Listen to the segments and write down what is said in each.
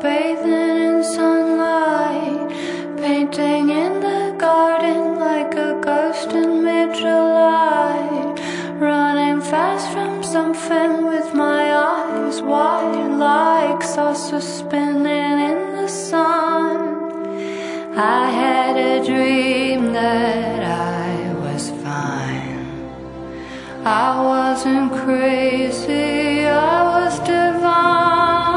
bathing in sunlight, painting in the garden like a ghost in mid-July, running fast from something with my eyes wide like saucers spinning in the sun. I had a dream that I was fine. I wasn't crazy, I was divine.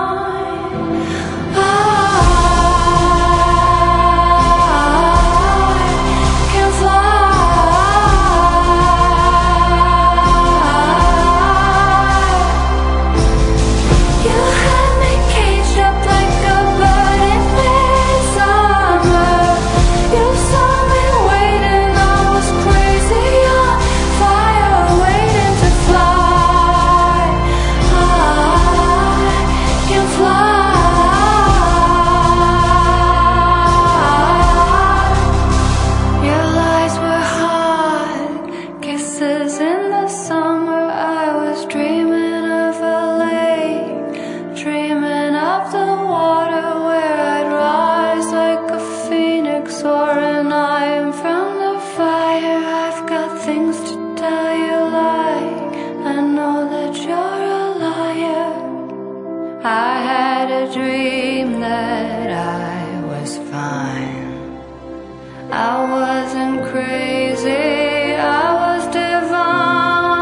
In the summer I was dreaming of a lake, dreaming of the water where I'd rise like a phoenix soaring high from the fire. I've got things to tell you like I know that you're a liar. I had a dream that I was fine. I wasn't crazy, I was divine.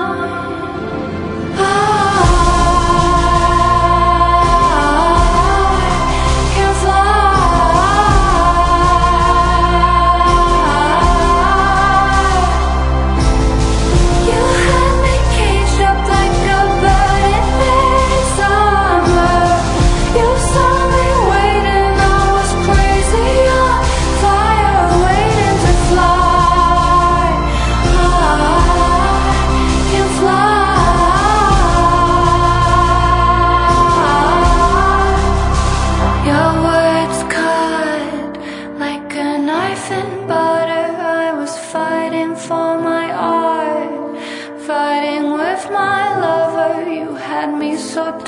For my art, fighting with my lover, you had me so